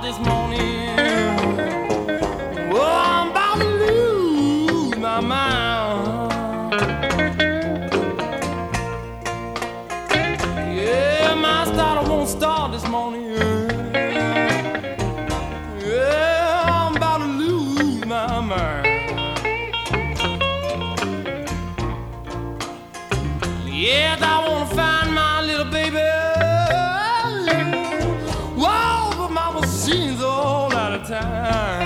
this morning. Oh, I'm about to lose my mind. Yeah, my starter won't start this morning. Yeah, I'm about to lose my mind. Yes, I wanna find my little baby. Whoa, but my machine's all out of time.